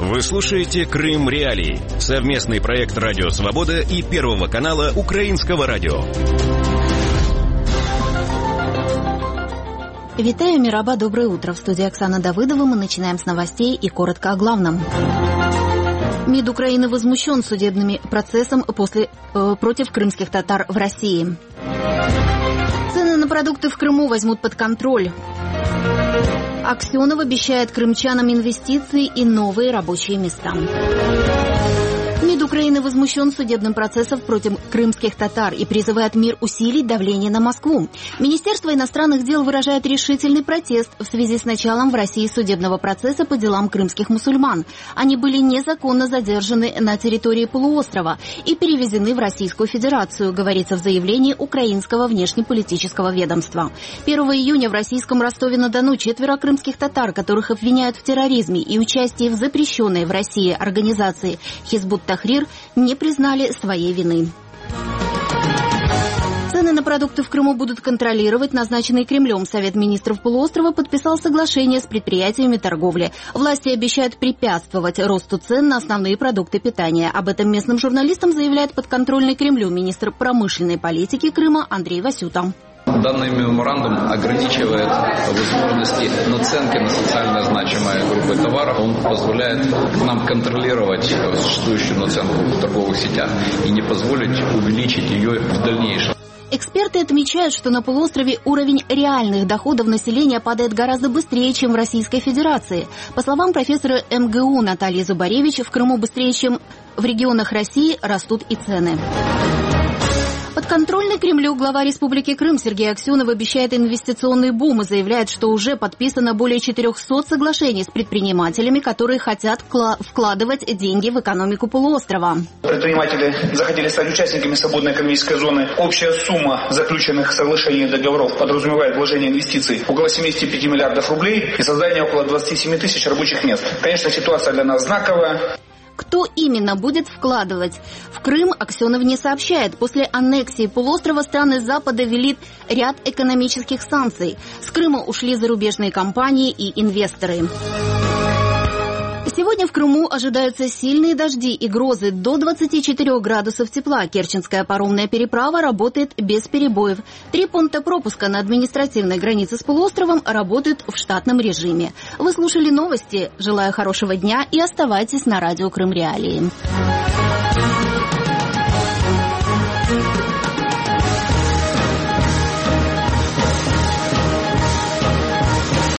Вы слушаете «Крым Реалии» — совместный проект «Радио Свобода» и Первого канала Украинского радио. Витаю, Мираба, доброе утро. В студии Оксана Давыдова. Мы начинаем с новостей и коротко о главном. МИД Украины возмущен судебным процессом против крымских татар в России. Цены на продукты в Крыму возьмут под контроль. Аксенов обещает крымчанам инвестиции и новые рабочие места. МИД Украины возмущен судебным процессом против крымских татар и призывает мир усилить давление на Москву. Министерство иностранных дел выражает решительный протест в связи с началом в России судебного процесса по делам крымских мусульман. Они были незаконно задержаны на территории полуострова и перевезены в Российскую Федерацию, говорится в заявлении украинского внешнеполитического ведомства. 1 июня в российском Ростове-на-Дону 4 крымских татар, которых обвиняют в терроризме и участии в запрещенной в России организации Хизбут Тахрир, не признали своей вины. Цены на продукты в Крыму будут контролировать назначенный Кремлем. Совет министров полуострова подписал соглашение с предприятиями торговли. Власти обещают препятствовать росту цен на основные продукты питания. Об этом местным журналистам заявляет подконтрольный Кремлю министр промышленной политики Крыма Андрей Васюта. Данный меморандум ограничивает возможности наценки на социально значимые группы товаров. Он позволяет нам контролировать существующую наценку в торговых сетях и не позволить увеличить ее в дальнейшем. Эксперты отмечают, что на полуострове уровень реальных доходов населения падает гораздо быстрее, чем в Российской Федерации. По словам профессора МГУ Натальи Зубаревич, в Крыму быстрее, чем в регионах России, растут и цены. Подконтрольный Кремлю глава Республики Крым Сергей Аксенов обещает инвестиционный бум и заявляет, что уже подписано более 400 соглашений с предпринимателями, которые хотят вкладывать деньги в экономику полуострова. Предприниматели захотели стать участниками свободной экономической зоны. Общая сумма заключенных соглашений и договоров подразумевает вложение инвестиций около 75 миллиардов рублей и создание около 27 тысяч рабочих мест. Конечно, ситуация для нас знаковая. Кто именно будет вкладывать в Крым, Аксенов не сообщает. После аннексии полуострова страны Запада ввели ряд экономических санкций. С Крыма ушли зарубежные компании и инвесторы. Сегодня в Крыму ожидаются сильные дожди и грозы до 24 градусов тепла. Керченская паромная переправа работает без перебоев. 3 пункта пропуска на административной границе с полуостровом работают в штатном режиме. Вы слушали новости. Желаю хорошего дня и оставайтесь на радио Крым Реалии.